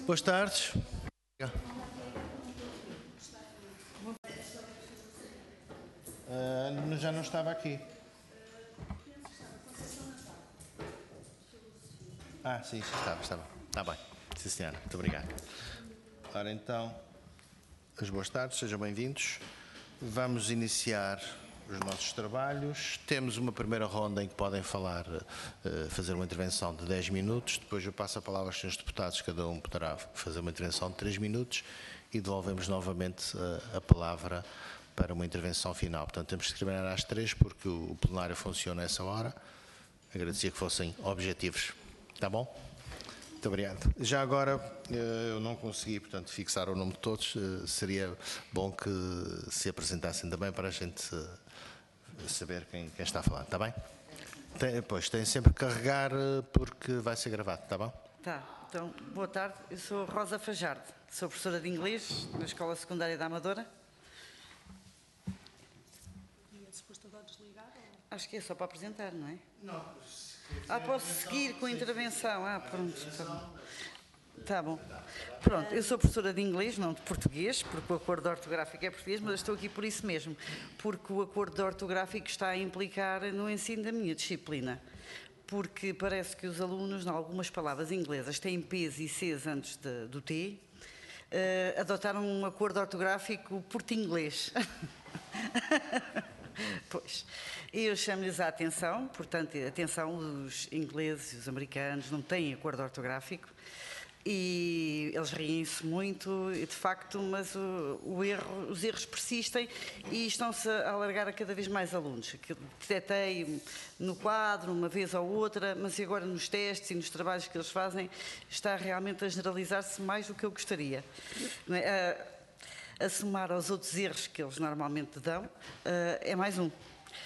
Boas tardes. Já não estava aqui. Sim, estava. Está bem. Sim, senhora. Muito obrigado. Ora, então, as boas tardes, sejam bem-vindos. Vamos iniciar os nossos trabalhos. Temos uma primeira ronda em que podem falar, fazer uma intervenção de 10 minutos. Depois eu passo a palavra aos senhores deputados, cada um poderá fazer uma intervenção de 3 minutos e devolvemos novamente a palavra para uma intervenção final. Portanto, temos que terminar às 3 porque o plenário funciona a essa hora. Agradecia que fossem objetivos. Está bom? Muito obrigado. Já agora, eu não consegui, portanto, fixar o nome de todos. Seria bom que se apresentassem também para a gente saber quem está a falar. Está bem? Pois, tem sempre que carregar porque vai ser gravado. Está bom? Tá. Então, boa tarde. Eu sou Rosa Fajardo. Sou professora de inglês na Escola Secundária da Amadora. E é suposto agora desligar? Ou... Acho que é só para apresentar, não é? Não. Posso seguir com a intervenção? Pronto. Está bom. Pronto, eu sou professora de inglês, não de português, porque o acordo ortográfico é português, mas eu estou aqui por isso mesmo, porque o acordo ortográfico está a implicar no ensino da minha disciplina. Porque parece que os alunos, em algumas palavras inglesas, têm P's e C's antes do T, adotaram um acordo ortográfico português. Pois, eu chamo-lhes a atenção, portanto, atenção, os ingleses e os americanos não têm acordo ortográfico e eles riem-se muito, de facto, mas os erros persistem e estão-se a alargar a cada vez mais alunos. Detetei no quadro, uma vez ou outra, mas agora nos testes e nos trabalhos que eles fazem está realmente a generalizar-se mais do que eu gostaria. Não é? A somar aos outros erros que eles normalmente dão, é mais um.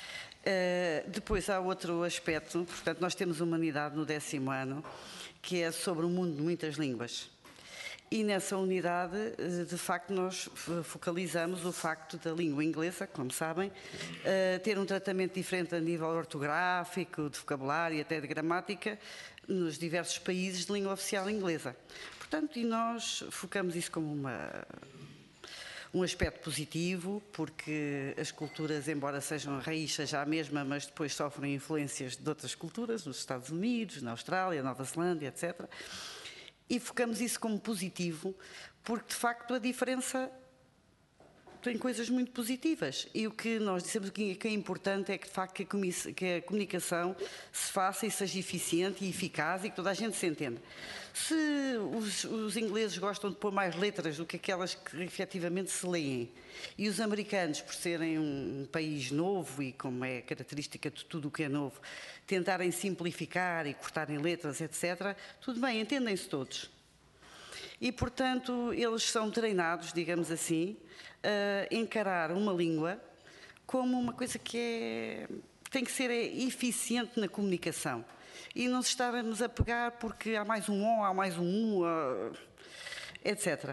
Depois há outro aspecto, portanto nós temos uma unidade no 10º ano, que é sobre o mundo de muitas línguas. E nessa unidade, de facto, nós focalizamos o facto da língua inglesa, como sabem, ter um tratamento diferente a nível ortográfico, de vocabulário e até de gramática, nos diversos países de língua oficial inglesa. Portanto, e nós focamos isso como um aspecto positivo, porque as culturas, embora sejam a raiz, seja a mesma, mas depois sofrem influências de outras culturas, nos Estados Unidos, na Austrália, Nova Zelândia, etc. E focamos isso como positivo, porque de facto a diferença tem coisas muito positivas. E o que nós dissemos que é importante é que de facto que a comunicação se faça e seja eficiente e eficaz e que toda a gente se entenda. Se os ingleses gostam de pôr mais letras do que aquelas que efetivamente se leem, e os americanos, por serem um país novo e como é característica de tudo o que é novo, tentarem simplificar e cortarem letras, etc., tudo bem, entendem-se todos. E, portanto, eles são treinados, digamos assim, a encarar uma língua como uma coisa que tem que ser eficiente na comunicação. E não se estarmos a pegar porque há mais um O, há mais um U, etc.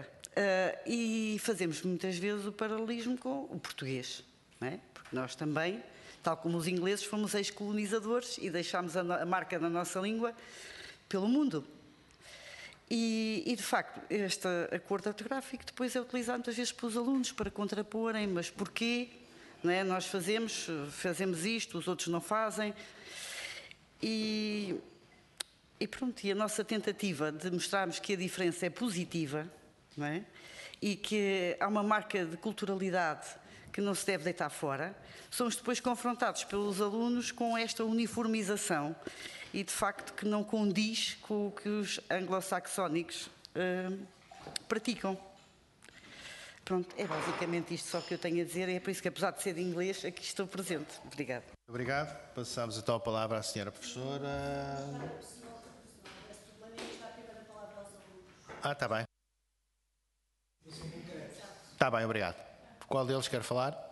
E fazemos muitas vezes o paralelismo com o português, não é? Porque nós também, tal como os ingleses, fomos ex-colonizadores e deixámos a marca da nossa língua pelo mundo. E, de facto, este acordo ortográfico depois é utilizado muitas vezes pelos alunos para contraporem, mas porquê? Não é? Nós fazemos isto, os outros não fazem. E pronto, e a nossa tentativa de mostrarmos que a diferença é positiva, não é? E que há uma marca de culturalidade que não se deve deitar fora, somos depois confrontados pelos alunos com esta uniformização e, de facto, que não condiz com o que os anglo-saxónicos praticam. Pronto, é basicamente isto só que eu tenho a dizer, e é por isso que, apesar de ser de inglês, aqui estou presente. Obrigada. Obrigado. Passamos então a palavra à senhora professora. Está bem. Está bem, obrigado. Qual deles quer falar?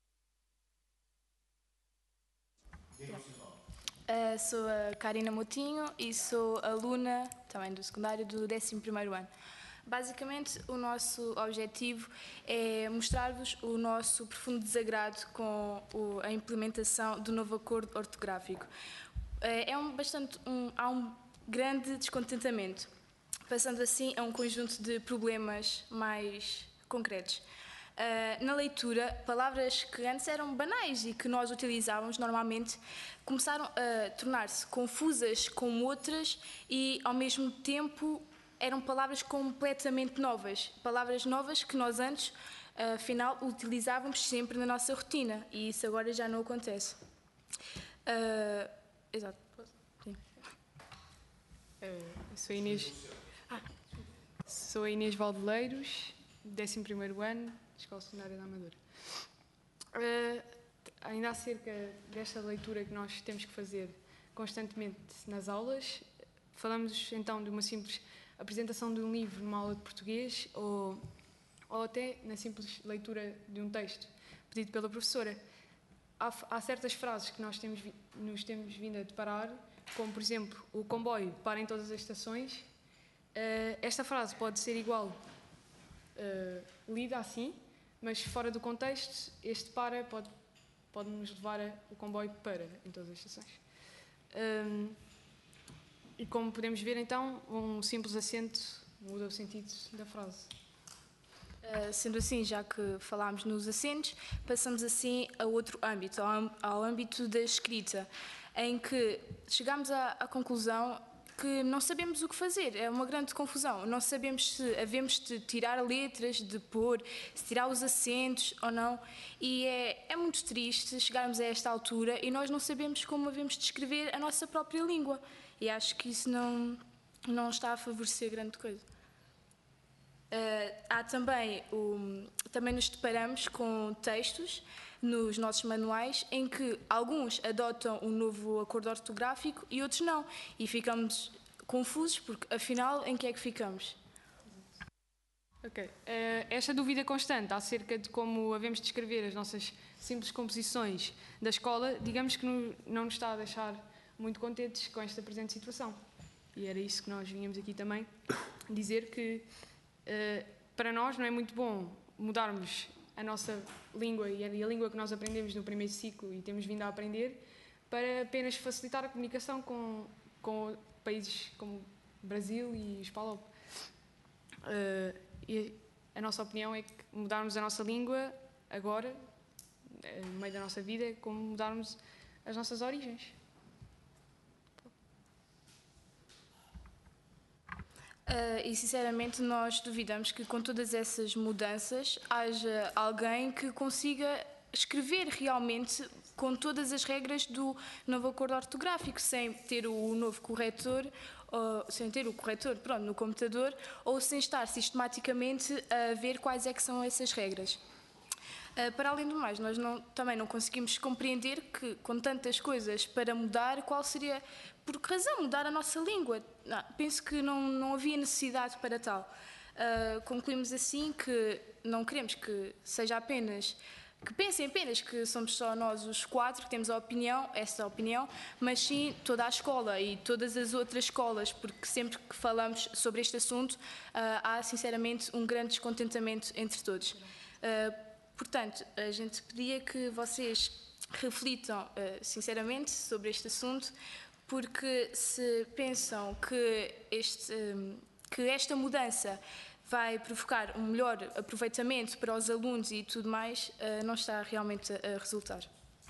Sou a Karina Moutinho e sou aluna também do secundário do 11º ano. Basicamente, o nosso objetivo é mostrar-vos o nosso profundo desagrado com a implementação do novo acordo ortográfico. Há um grande descontentamento, passando assim a um conjunto de problemas mais concretos. Na leitura, palavras que antes eram banais e que nós utilizávamos normalmente começaram a tornar-se confusas com outras e, ao mesmo tempo, eram palavras completamente novas. Palavras novas que nós antes, afinal, utilizávamos sempre na nossa rotina e isso agora já não acontece. Exato. Sim. Sou a Inês Valdeleiros, 11º ano, Escola Secundária da Amadora. Ainda acerca desta leitura que nós temos que fazer constantemente nas aulas, falamos então de uma simples apresentação de um livro numa aula de português ou até na simples leitura de um texto pedido pela professora. Há certas frases que nos temos vindo a deparar, como por exemplo, o comboio para em todas as estações. Esta frase pode ser igual lida assim, mas fora do contexto, este para pode nos levar o comboio para em todas as estações. E como podemos ver então, um simples acento muda o sentido da frase. Sendo assim, já que falámos nos acentos, passamos assim a outro âmbito, ao âmbito da escrita, em que chegamos à conclusão que não sabemos o que fazer, é uma grande confusão. Não sabemos se havemos de tirar letras, de pôr, se tirar os acentos ou não. E é muito triste chegarmos a esta altura e nós não sabemos como havemos de escrever a nossa própria língua. E acho que isso não está a favorecer grande coisa. Há também, também nos deparamos com textos nos nossos manuais em que alguns adotam um novo acordo ortográfico e outros não. E ficamos confusos porque, afinal, em que é que ficamos? Ok. Esta dúvida constante acerca de como havemos de escrever as nossas simples composições da escola, digamos que não nos está a deixar muito contentes com esta presente situação. E era isso que nós vínhamos aqui também dizer que para nós não é muito bom mudarmos a nossa língua e a língua que nós aprendemos no primeiro ciclo e temos vindo a aprender para apenas facilitar a comunicação com países como Brasil e os PALOP. E a nossa opinião é que mudarmos a nossa língua agora, no meio da nossa vida, é como mudarmos as nossas origens. E sinceramente nós duvidamos que com todas essas mudanças haja alguém que consiga escrever realmente com todas as regras do novo acordo ortográfico, sem ter o novo corretor, sem ter o corretor no computador, ou sem estar sistematicamente a ver quais é que são essas regras. Para além do mais, nós também não conseguimos compreender que, com tantas coisas para mudar, qual seria, por que razão, mudar a nossa língua? Penso que não havia necessidade para tal. Concluímos assim que não queremos que seja apenas, que pensem apenas que somos só nós os 4 que temos essa opinião, mas sim toda a escola e todas as outras escolas, porque sempre que falamos sobre este assunto, há sinceramente um grande descontentamento entre todos. Portanto, a gente pedia que vocês reflitam sinceramente sobre este assunto, porque se pensam que esta mudança vai provocar um melhor aproveitamento para os alunos e tudo mais, não está realmente a resultar.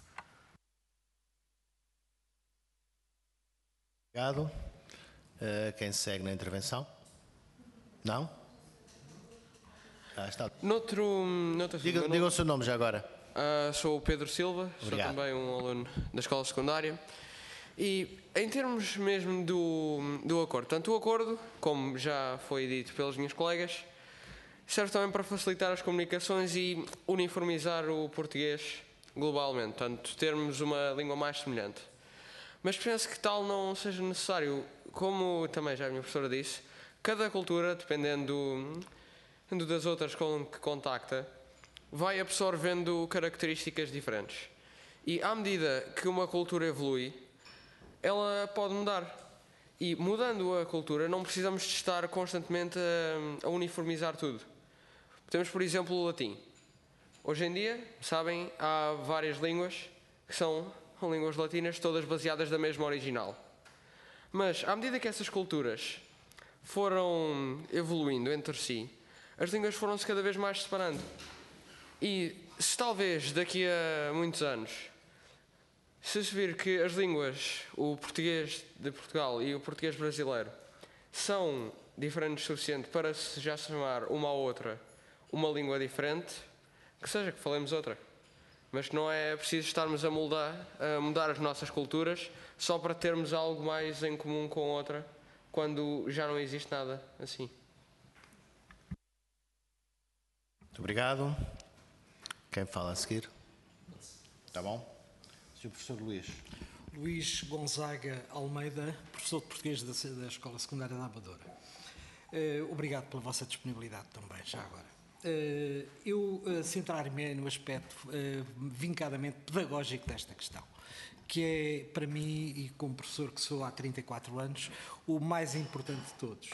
Obrigado. Quem segue na intervenção? Não? Está. Diga o seu nome já agora. Sou o Pedro Silva, Obrigado. Sou também um aluno da escola secundária. E em termos mesmo do acordo, tanto o acordo, como já foi dito pelos meus colegas, serve também para facilitar as comunicações e uniformizar o português globalmente, portanto, termos uma língua mais semelhante. Mas penso que tal não seja necessário. Como também já a minha professora disse, cada cultura, dependendo das outras com que contacta, vai absorvendo características diferentes. E à medida que uma cultura evolui, ela pode mudar. E mudando a cultura, não precisamos de estar constantemente a uniformizar tudo. Temos, por exemplo, o latim. Hoje em dia, sabem, há várias línguas que são línguas latinas, todas baseadas da mesma original. Mas, à medida que essas culturas foram evoluindo entre si, as línguas foram-se cada vez mais separando. E se talvez daqui a muitos anos, se vir que as línguas, o português de Portugal e o português brasileiro, são diferentes o suficiente para se já chamar uma à outra uma língua diferente, que seja que falemos outra. Mas que não é preciso estarmos a mudar as nossas culturas só para termos algo mais em comum com outra, quando já não existe nada assim. Muito obrigado. Quem fala a seguir? Está bom? Sr. Professor Luís. Luís Gonzaga Almeida, professor de português da Escola Secundária da Amadora. Obrigado pela vossa disponibilidade também, já agora. Eu centrar-me no aspecto vincadamente pedagógico desta questão, que é, para mim, e como professor que sou há 34 anos, o mais importante de todos.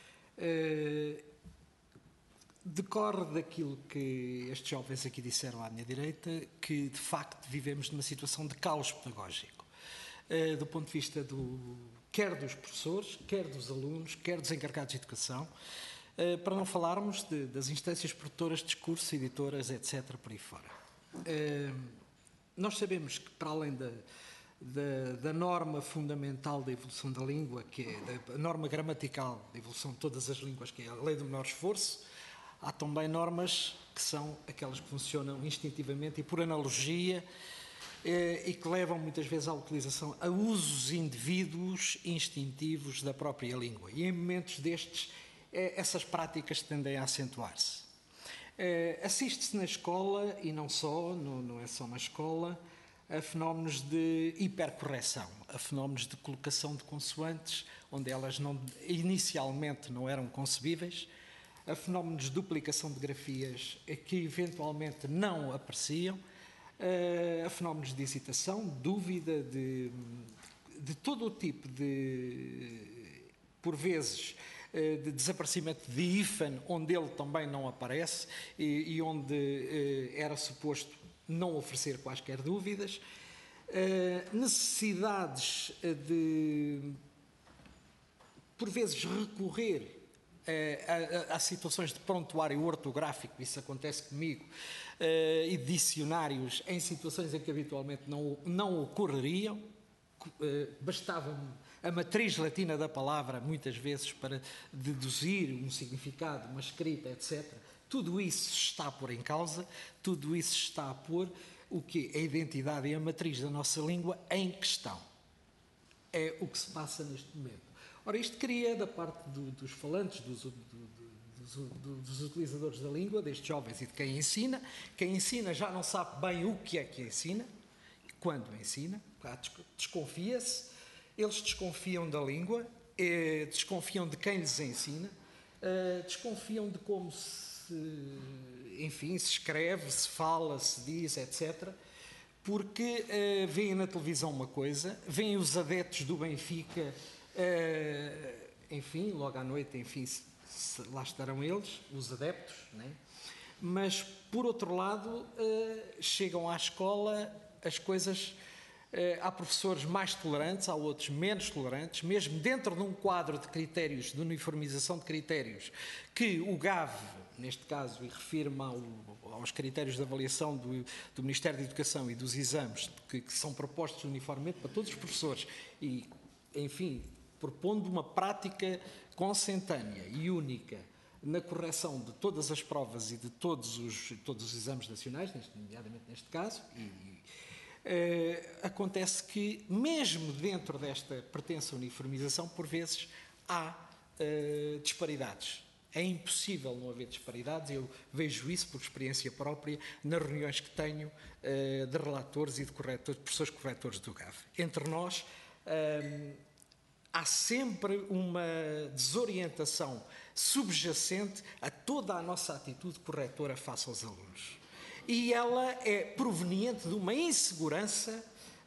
Decorre daquilo que estes jovens aqui disseram à minha direita, que de facto vivemos numa situação de caos pedagógico, do ponto de vista quer dos professores, quer dos alunos, quer dos encarregados de educação, para não falarmos das instâncias produtoras de discurso, editoras, etc., por aí fora. Nós sabemos que, para além da norma fundamental da evolução da língua, que é a norma gramatical da evolução de todas as línguas, que é a lei do menor esforço, há também normas que são aquelas que funcionam instintivamente e por analogia e que levam muitas vezes à utilização, a usos indivíduos instintivos da própria língua. E em momentos destes, essas práticas tendem a acentuar-se. Assiste-se na escola, e não só, não é só na escola, a fenómenos de hipercorreção, a fenómenos de colocação de consoantes, onde elas inicialmente não eram concebíveis, a fenómenos de duplicação de grafias que eventualmente não apareciam, a fenómenos de hesitação, dúvida, de todo o tipo por vezes, de desaparecimento de hífen, onde ele também não aparece e onde era suposto não oferecer quaisquer dúvidas, necessidades de, por vezes, recorrer a situações de prontuário ortográfico, isso acontece comigo, e dicionários em situações em que habitualmente não ocorreriam, bastava a matriz latina da palavra, muitas vezes, para deduzir um significado, uma escrita, etc. Tudo isso está a pôr em causa, tudo isso está a pôr o que a identidade e a matriz da nossa língua em questão. É o que se passa neste momento. Ora, isto cria, da parte dos falantes, dos utilizadores da língua, destes jovens e de quem ensina já não sabe bem o que ensina, e quando ensina, desconfia-se, eles desconfiam da língua, desconfiam de quem lhes ensina, desconfiam de como se escreve, se fala, se diz, etc., porque veem na televisão uma coisa, veem os adeptos do Benfica, logo à noite, lá estarão eles, os adeptos, né? Mas, por outro lado, chegam à escola, as coisas, há professores mais tolerantes, há outros menos tolerantes, mesmo dentro de um quadro de critérios, de uniformização de critérios, que o GAV, neste caso, e refiro-me aos critérios de avaliação do Ministério da Educação e dos exames, que são propostos uniformemente para todos os professores e, propondo uma prática consentânea e única na correção de todas as provas e de todos os exames nacionais, nomeadamente neste caso, acontece que, mesmo dentro desta pretensa uniformização, por vezes há disparidades. É impossível não haver disparidades, eu vejo isso por experiência própria nas reuniões que tenho de relatores e de professores corretores do GAV. Entre nós, há sempre uma desorientação subjacente a toda a nossa atitude corretora face aos alunos. E ela é proveniente de uma insegurança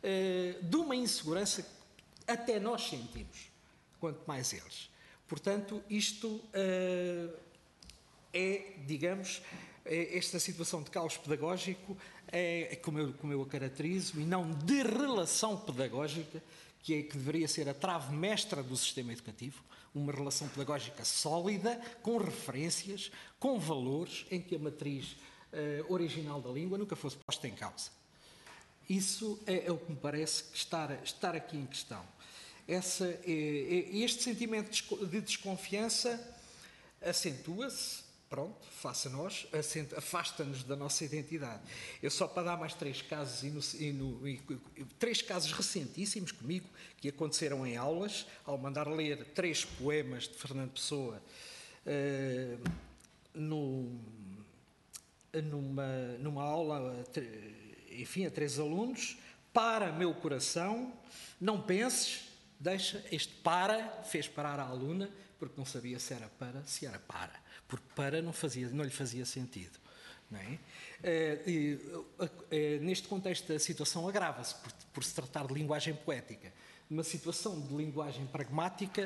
que até nós sentimos, quanto mais eles. Portanto, isto esta situação de caos pedagógico é como eu a caracterizo, e não de relação pedagógica, que deveria ser a trave mestra do sistema educativo, uma relação pedagógica sólida, com referências, com valores, em que a matriz original da língua nunca fosse posta em causa. Isso é o que me parece que estar aqui em questão. Este sentimento de desconfiança acentua-se, pronto, face a nós, afasta-nos da nossa identidade. Eu só para dar mais 3 casos, 3 casos recentíssimos comigo, que aconteceram em aulas, ao mandar ler 3 poemas de Fernando Pessoa numa aula, enfim, a 3 alunos, para meu coração, não penses, deixa, este para, fez parar a aluna, porque não sabia se era para, se era para, porque para não lhe fazia sentido. Não é? Neste contexto a situação agrava-se por se tratar de linguagem poética. Numa situação de linguagem pragmática,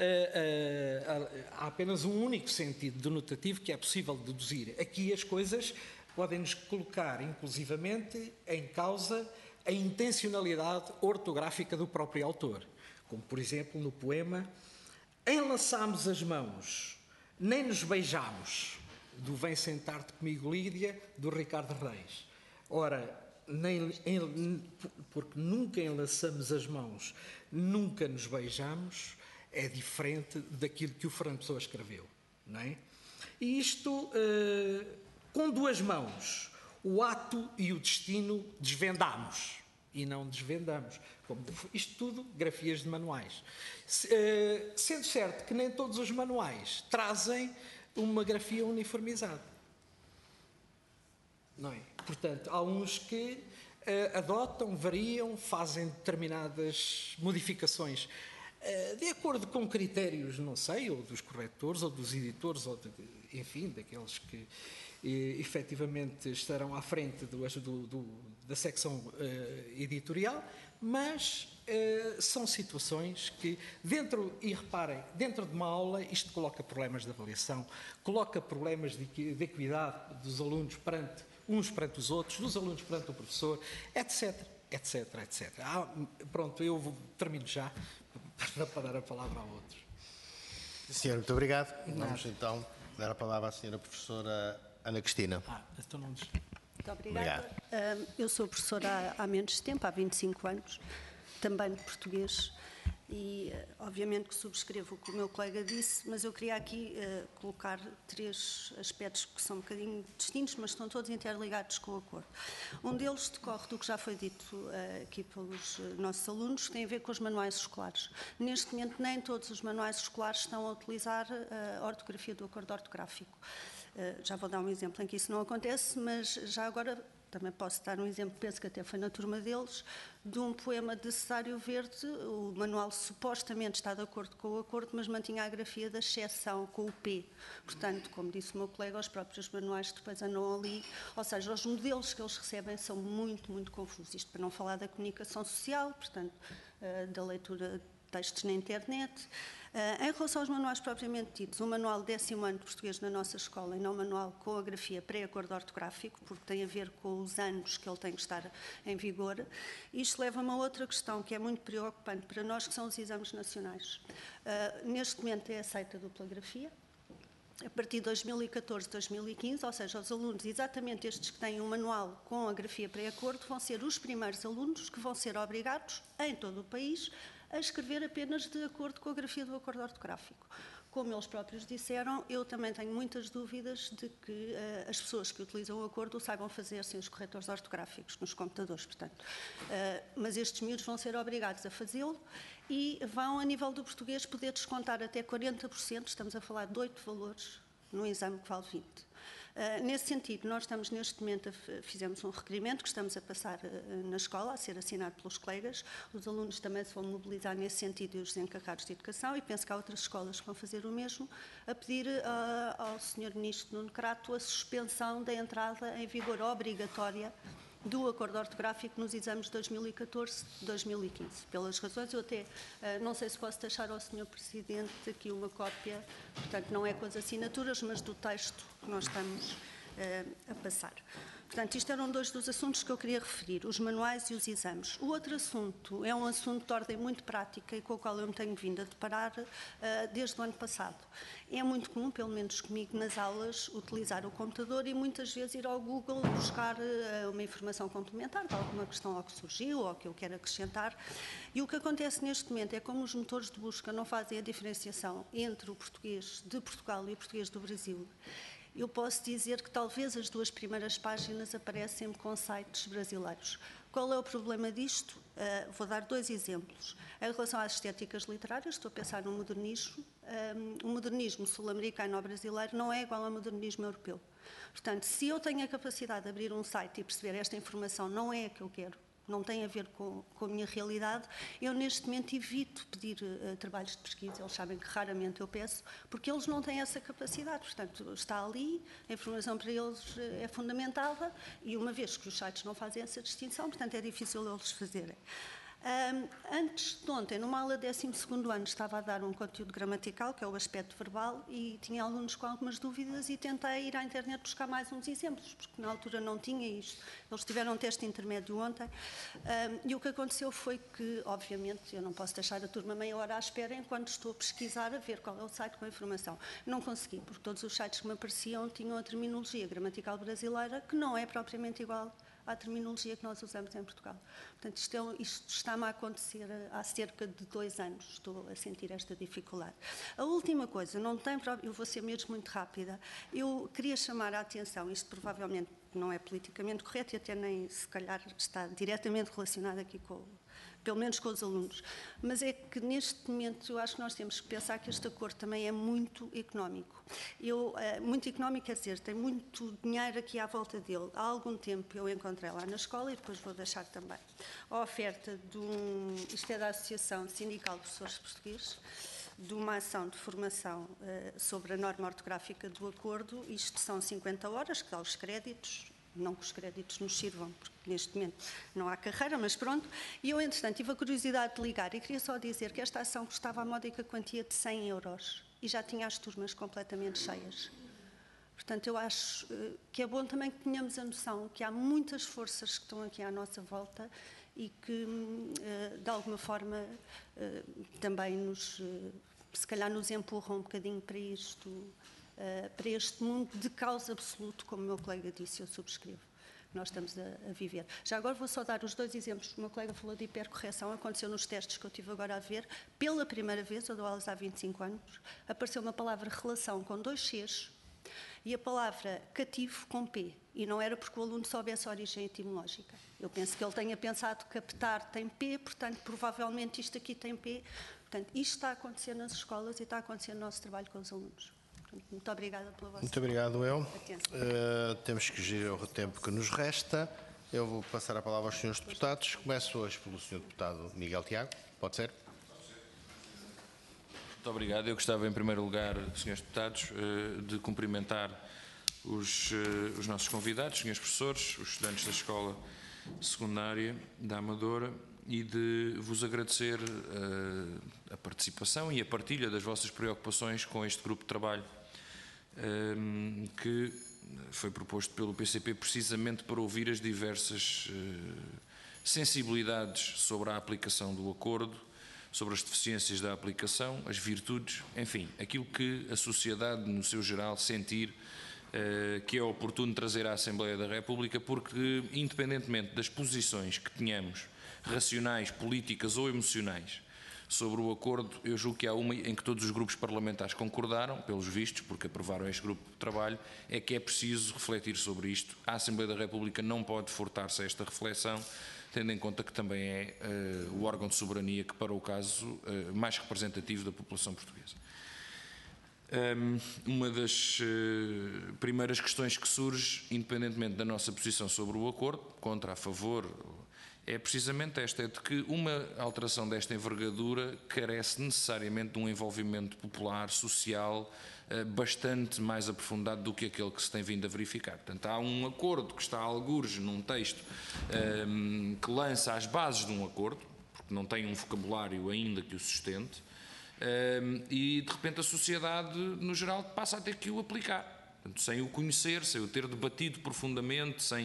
há apenas um único sentido denotativo que é possível deduzir. Aqui as coisas podem-nos colocar, inclusivamente, em causa a intencionalidade ortográfica do próprio autor. Como, por exemplo, no poema Enlaçámos as mãos, nem nos beijámos, do Vem Sentar-te Comigo, Lídia, do Ricardo Reis. Ora, porque nunca enlaçamos as mãos, nunca nos beijamos, é diferente daquilo que o Fernando Pessoa escreveu. Não é? E isto, com 2 mãos, o ato e o destino desvendamos e não desvendamos. Isto tudo, grafias de manuais. Sendo certo que nem todos os manuais trazem uma grafia uniformizada. Não é? Portanto, há uns que adotam, variam, fazem determinadas modificações de acordo com critérios, não sei, ou dos corretores, ou dos editores, ou enfim, daqueles que efetivamente estarão à frente da secção editorial, mas são situações que, e reparem, dentro de uma aula isto coloca problemas de avaliação, coloca problemas de equidade dos alunos uns perante os outros, dos alunos perante o professor, etc, etc, etc. Pronto, eu termino já para dar a palavra a outros. Senhor, muito obrigado. Vamos então dar a palavra à senhora professora Ana Cristina. Então não nos... Muito obrigada. Eu sou professora há menos tempo, há 25 anos, também de português, e obviamente que subscrevo o que o meu colega disse, mas eu queria aqui colocar 3 aspectos que são um bocadinho distintos, mas estão todos interligados com o acordo. Um deles decorre do que já foi dito aqui pelos nossos alunos, que tem a ver com os manuais escolares. Neste momento, nem todos os manuais escolares estão a utilizar a ortografia do acordo ortográfico. Já vou dar um exemplo em que isso não acontece, mas já agora também posso dar um exemplo, penso que até foi na turma deles, de um poema de Cesário Verde. O manual supostamente está de acordo com o acordo, mas mantinha a grafia da exceção com o P. Portanto, como disse o meu colega, os próprios manuais depois andam ali, ou seja, os modelos que eles recebem são muito, muito confusos. Isto para não falar da comunicação social, portanto, da leitura de textos na internet. Em relação aos manuais propriamente ditos, o manual 10º ano de português na nossa escola e não o manual com a grafia pré-acordo ortográfico, porque tem a ver com os anos que ele tem que estar em vigor. Isto leva-me a outra questão que é muito preocupante para nós, que são os exames nacionais. Neste momento é aceita a dupla grafia. A partir de 2014, 2015, ou seja, os alunos, exatamente estes que têm um manual com a grafia pré-acordo, vão ser os primeiros alunos que vão ser obrigados, em todo o país, a escrever apenas de acordo com a grafia do acordo ortográfico. Como eles próprios disseram, eu também tenho muitas dúvidas de que as pessoas que utilizam o acordo o saibam fazer sem os corretores ortográficos nos computadores, portanto. Mas estes miúdos vão ser obrigados a fazê-lo e vão, a nível do português, poder descontar até 40%, estamos a falar de 8 valores, num exame que vale 20. Nesse sentido, nós estamos neste momento, fizemos um requerimento que estamos a passar na escola, a ser assinado pelos colegas. Os alunos também se vão mobilizar nesse sentido e os encarregados de educação, e penso que há outras escolas que vão fazer o mesmo, a pedir ao Sr. Ministro Nuno Crato a suspensão da entrada em vigor obrigatória do acordo ortográfico nos exames de 2014-2015. Pelas razões, eu até não sei se posso deixar ao Sr. Presidente aqui uma cópia, portanto não é com as assinaturas, mas do texto que nós estamos a passar. Portanto, isto eram dois dos assuntos que eu queria referir, os manuais e os exames. O outro assunto é um assunto de ordem muito prática e com o qual eu me tenho vindo a deparar desde o ano passado. É muito comum, pelo menos comigo nas aulas, utilizar o computador e muitas vezes ir ao Google buscar uma informação complementar de alguma questão ao que surgiu ou que eu quero acrescentar. E o que acontece neste momento é como os motores de busca não fazem a diferenciação entre o português de Portugal e o português do Brasil. Eu posso dizer que talvez as duas primeiras páginas aparecem com sites brasileiros. Qual é o problema disto? Vou dar dois exemplos. Em relação às estéticas literárias, estou a pensar no modernismo. O modernismo sul-americano ou brasileiro não é igual ao modernismo europeu. Portanto, se eu tenho a capacidade de abrir um site e perceber esta informação não é a que eu quero, não tem a ver com a minha realidade, eu neste momento evito pedir trabalhos de pesquisa, eles sabem que raramente eu peço, porque eles não têm essa capacidade, portanto está ali, a informação para eles é fundamentada e uma vez que os sites não fazem essa distinção, portanto é difícil eles fazerem. Antes de ontem, numa aula de 12º ano, estava a dar um conteúdo gramatical, que é o aspecto verbal, e tinha alunos com algumas dúvidas e tentei ir à internet buscar mais uns exemplos, porque na altura não tinha isto. Eles tiveram um teste intermédio ontem e o que aconteceu foi que, obviamente, eu não posso deixar a turma meia hora à espera enquanto estou a pesquisar, a ver qual é o site com a informação. Não consegui, porque todos os sites que me apareciam tinham a terminologia gramatical brasileira, que não é propriamente igual à terminologia que nós usamos em Portugal. Portanto, isto está-me a acontecer há cerca de 2 anos, estou a sentir esta dificuldade. A última coisa, eu vou ser mesmo muito rápida, eu queria chamar a atenção, isto provavelmente não é politicamente correto e até nem, se calhar, está diretamente relacionado aqui pelo menos com os alunos, mas é que neste momento eu acho que nós temos que pensar que este acordo também é muito económico. Muito económico quer dizer, tem muito dinheiro aqui à volta dele. Há algum tempo eu encontrei lá na escola e depois vou deixar também a oferta isto é da Associação Sindical de Professores Portugueses, de uma ação de formação sobre a norma ortográfica do acordo. Isto são 50 horas, que dá os créditos, não que os créditos nos sirvam, porque neste momento não há carreira, mas pronto. E eu, entretanto, tive a curiosidade de ligar e queria só dizer que esta ação custava a módica quantia de 100 euros e já tinha as turmas completamente cheias. Portanto, eu acho que é bom também que tenhamos a noção que há muitas forças que estão aqui à nossa volta e que, de alguma forma, também se calhar nos empurram um bocadinho para isto, para este mundo de caos absoluto, como o meu colega disse, eu subscrevo, que nós estamos a viver. Já agora vou só dar os 2 exemplos. O meu colega falou de hipercorreção, aconteceu nos testes que eu tive agora a ver. Pela primeira vez, eu dou aulas há 25 anos, apareceu uma palavra relação com 2 Cs e a palavra cativo com P. E não era porque o aluno soubesse a origem etimológica. Eu penso que ele tenha pensado que captar tem P, portanto, provavelmente isto aqui tem P. Portanto, isto está a acontecer nas escolas e está a acontecer no nosso trabalho com os alunos. Muito obrigada pela vossa Muito obrigado, eu. atenção. Temos que gerir o tempo que nos resta. Eu vou passar a palavra aos senhores deputados. Começo hoje pelo senhor deputado Miguel Tiago. Pode ser? Muito obrigado. Eu gostava, em primeiro lugar, senhores deputados, de cumprimentar os nossos convidados, senhores professores, os estudantes da Escola Secundária da Amadora, e de vos agradecer a participação e a partilha das vossas preocupações com este grupo de trabalho que foi proposto pelo PCP precisamente para ouvir as diversas sensibilidades sobre a aplicação do acordo, sobre as deficiências da aplicação, as virtudes, enfim, aquilo que a sociedade no seu geral sentir que é oportuno trazer à Assembleia da República, porque independentemente das posições que tenhamos, racionais, políticas ou emocionais, sobre o acordo, eu julgo que há uma em que todos os grupos parlamentares concordaram, pelos vistos, porque aprovaram este grupo de trabalho, é que é preciso refletir sobre isto. A Assembleia da República não pode furtar-se a esta reflexão, tendo em conta que também é o órgão de soberania que, para o caso, mais representativo da população portuguesa. Uma das primeiras questões que surge, independentemente da nossa posição sobre o acordo, contra, a favor, é precisamente esta, é de que uma alteração desta envergadura carece necessariamente de um envolvimento popular, social, bastante mais aprofundado do que aquele que se tem vindo a verificar. Portanto, há um acordo que está a algures num texto que lança as bases de um acordo, porque não tem um vocabulário ainda que o sustente, e de repente a sociedade, no geral, passa a ter que o aplicar. Portanto, sem o conhecer, sem o ter debatido profundamente, sem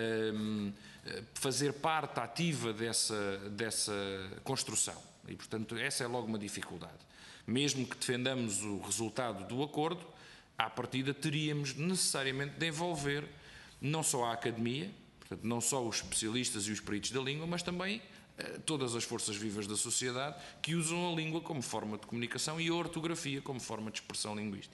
fazer parte ativa dessa construção. E, portanto, essa é logo uma dificuldade. Mesmo que defendamos o resultado do acordo, à partida teríamos necessariamente de envolver não só a academia, portanto, não só os especialistas e os peritos da língua, mas também todas as forças vivas da sociedade que usam a língua como forma de comunicação e a ortografia como forma de expressão linguística.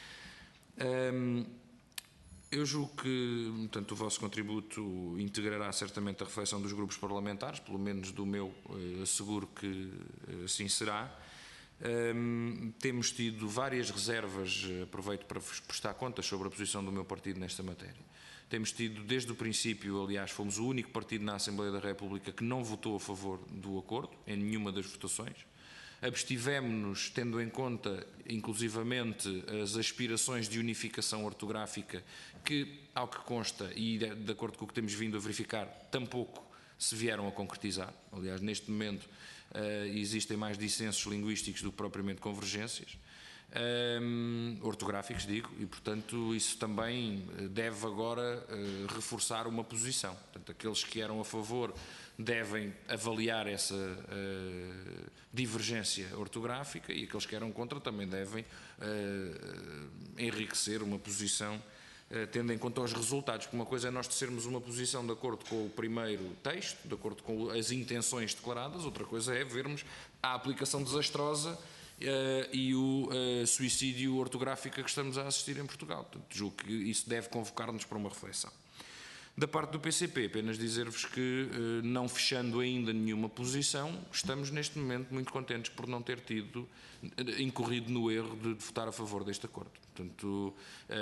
Eu julgo que, portanto, o vosso contributo integrará certamente a reflexão dos grupos parlamentares, pelo menos do meu, asseguro que assim será. Temos tido várias reservas, aproveito para vos prestar contas sobre a posição do meu partido nesta matéria. Temos tido, desde o princípio, aliás, fomos o único partido na Assembleia da República que não votou a favor do acordo, em nenhuma das votações. Abstivemos-nos, tendo em conta, inclusivamente, as aspirações de unificação ortográfica que, ao que consta, e de acordo com o que temos vindo a verificar, tampouco se vieram a concretizar. Aliás, neste momento, existem mais dissensos linguísticos do que propriamente convergências. Ortográficos, digo, e portanto isso também deve agora reforçar uma posição. Portanto, aqueles que eram a favor devem avaliar essa divergência ortográfica e aqueles que eram contra também devem enriquecer uma posição tendo em conta os resultados, porque uma coisa é nós termos uma posição de acordo com o primeiro texto, de acordo com as intenções declaradas, outra coisa é vermos a aplicação desastrosa e o suicídio ortográfico a que estamos a assistir em Portugal. Portanto, julgo que isso deve convocar-nos para uma reflexão. Da parte do PCP, apenas dizer-vos que, não fechando ainda nenhuma posição, estamos neste momento muito contentes por não ter incorrido no erro de votar a favor deste acordo. Portanto,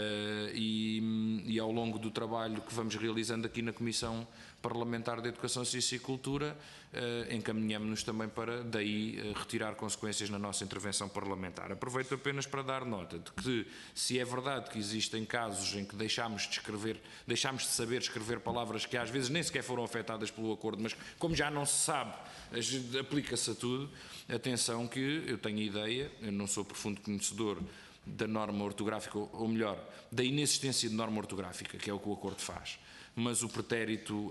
e ao longo do trabalho que vamos realizando aqui na Comissão Parlamentar de Educação, Ciência e Cultura, encaminhamos-nos também para daí retirar consequências na nossa intervenção parlamentar. Aproveito apenas para dar nota de que, se é verdade que existem casos em que deixámos de saber escrever palavras que às vezes nem sequer foram afetadas pelo acordo, mas como já não se sabe, aplica-se a tudo, atenção que eu tenho a ideia, eu não sou profundo conhecedor da norma ortográfica, ou melhor, da inexistência de norma ortográfica, que é o que o acordo faz. Mas o pretérito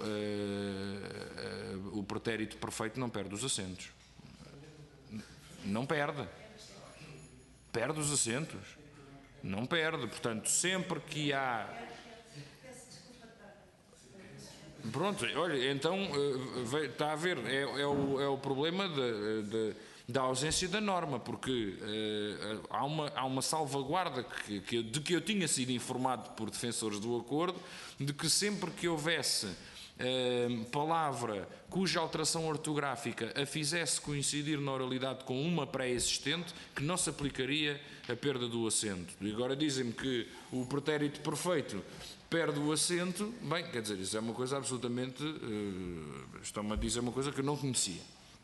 perfeito não perde os acentos. Não perde. Perde os acentos. Não perde. Portanto, sempre que há... Pronto, olha, então, está a ver, é o problema da ausência da norma, porque há uma salvaguarda de que eu tinha sido informado por defensores do acordo, de que sempre que houvesse palavra cuja alteração ortográfica a fizesse coincidir na oralidade com uma pré-existente, que não se aplicaria a perda do acento. E agora dizem-me que o pretérito perfeito perde o acento. Bem, quer dizer, isso é uma coisa absolutamente... estão-me a dizer uma coisa que eu não conhecia.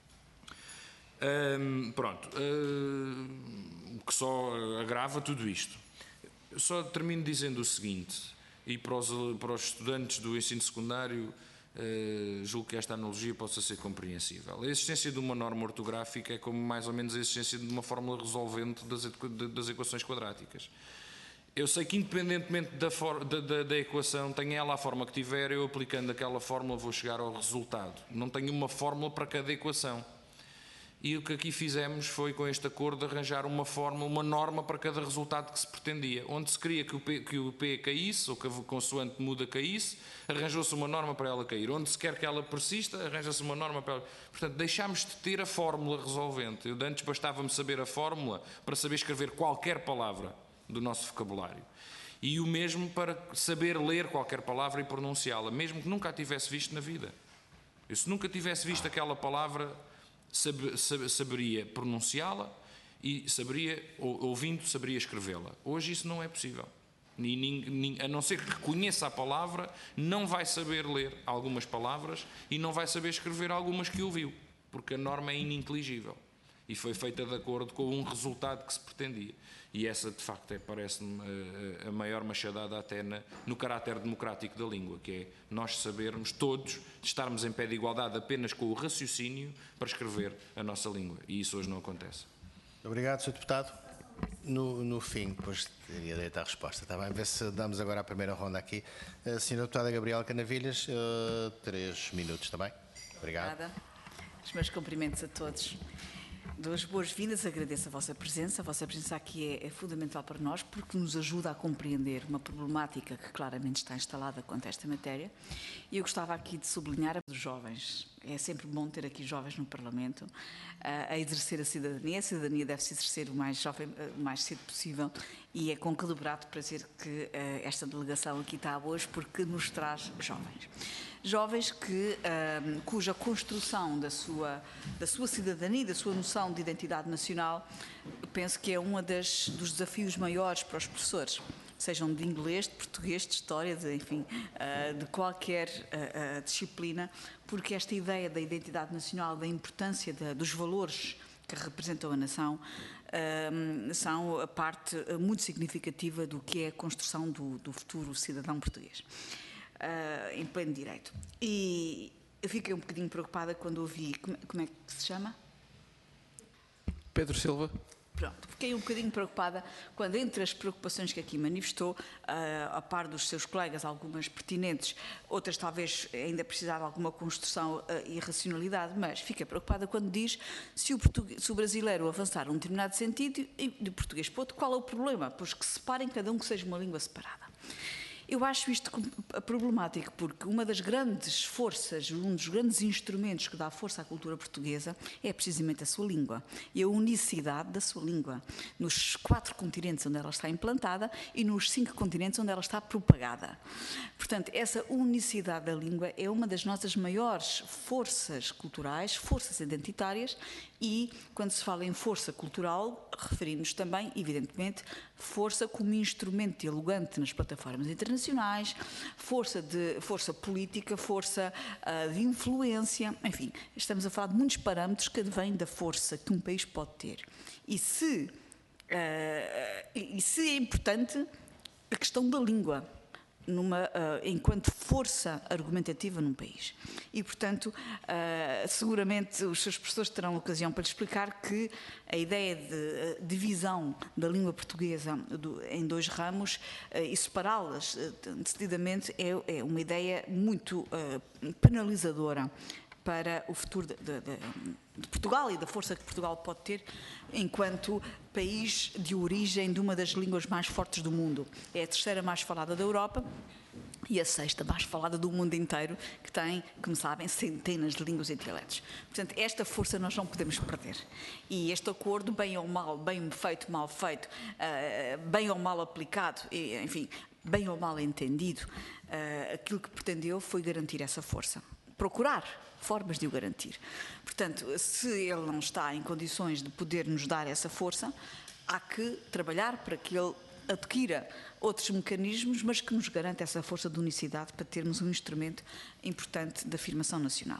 Pronto, o que só agrava tudo isto. Eu só termino dizendo o seguinte, e para os estudantes do ensino secundário, julgo que esta analogia possa ser compreensível. A existência de uma norma ortográfica é como mais ou menos a existência de uma fórmula resolvente das equações quadráticas. Eu sei que, independentemente da equação, tenha ela a forma que tiver, eu aplicando aquela fórmula vou chegar ao resultado. Não tenho uma fórmula para cada equação. E o que aqui fizemos foi, com este acordo, arranjar uma fórmula, uma norma para cada resultado que se pretendia. Onde se queria que o P caísse, ou que a consoante muda caísse, arranjou-se uma norma para ela cair. Onde se quer que ela persista, arranja-se uma norma para ela... Portanto, deixámos de ter a fórmula resolvente. Antes bastava-me saber a fórmula para saber escrever qualquer palavra do nosso vocabulário. E o mesmo para saber ler qualquer palavra e pronunciá-la, mesmo que nunca a tivesse visto na vida. Eu, se nunca tivesse visto aquela palavra... saberia pronunciá-la e ouvindo, saberia escrevê-la. Hoje isso não é possível. A não ser que conheça a palavra, não vai saber ler algumas palavras e não vai saber escrever algumas que ouviu, porque a norma é ininteligível e foi feita de acordo com um resultado que se pretendia. E essa, de facto, parece-me a maior machadada até no caráter democrático da língua, que é nós sabermos todos, estarmos em pé de igualdade apenas com o raciocínio para escrever a nossa língua. E isso hoje não acontece. Obrigado, Sr. Deputado. No fim, depois teria direito à resposta. Está bem? Ver se damos agora a primeira ronda aqui. A senhora deputada Gabriela Canavilhas, 3 minutos, está bem? Obrigado. Obrigada. Os meus cumprimentos a todos. Dou as boas-vindas, agradeço a vossa presença. A vossa presença aqui é fundamental para nós porque nos ajuda a compreender uma problemática que claramente está instalada quanto a esta matéria. E eu gostava aqui de sublinhar os jovens. É sempre bom ter aqui jovens no Parlamento a exercer a cidadania. A cidadania deve-se exercer o mais cedo possível e é com celebrado prazer que esta delegação aqui está hoje porque nos traz jovens. Jovens cuja construção da sua cidadania, da sua noção de identidade nacional, penso que é um dos desafios maiores para os professores, sejam de inglês, de português, de história, de qualquer disciplina, porque esta ideia da identidade nacional, da importância dos valores que representam a nação, são a parte muito significativa do que é a construção do futuro cidadão português. Em pleno direito. E eu fiquei um bocadinho preocupada quando ouvi, como é que se chama? Pedro Silva. Pronto, fiquei um bocadinho preocupada quando, entre as preocupações que aqui manifestou, a par dos seus colegas, algumas pertinentes, outras talvez ainda precisar de alguma construção e racionalidade, mas fiquei preocupada quando diz se o brasileiro avançar num determinado sentido e de português para outro, qual é o problema? Pois que separem cada um que seja uma língua separada. Eu acho isto problemático porque uma das grandes forças, um dos grandes instrumentos que dá força à cultura portuguesa é precisamente a sua língua e a unicidade da sua língua, nos 4 continentes onde ela está implantada e nos 5 continentes onde ela está propagada. Portanto, essa unicidade da língua é uma das nossas maiores forças culturais, forças identitárias e, quando se fala em força cultural, referimos também, evidentemente, força como instrumento dialogante nas plataformas internacionais, força política, força de influência, enfim, estamos a falar de muitos parâmetros que advêm da força que um país pode ter. E se é importante a questão da língua, enquanto força argumentativa num país. E, portanto, seguramente os seus professores terão ocasião para lhe explicar que a ideia de divisão da língua portuguesa em 2 ramos e separá-las decididamente é uma ideia muito penalizadora para o futuro de Portugal e da força que Portugal pode ter enquanto país de origem de uma das línguas mais fortes do mundo. É a 3ª mais falada da Europa e a 6ª mais falada do mundo inteiro, que tem, como sabem, centenas de línguas e dialetos. Portanto, esta força nós não podemos perder. E este acordo, bem ou mal, bem feito, mal feito, bem ou mal aplicado, enfim, bem ou mal entendido, aquilo que pretendeu foi garantir essa força. Procurar formas de o garantir. Portanto, se ele não está em condições de poder nos dar essa força, há que trabalhar para que ele adquira outros mecanismos, mas que nos garanta essa força de unicidade para termos um instrumento importante de afirmação nacional.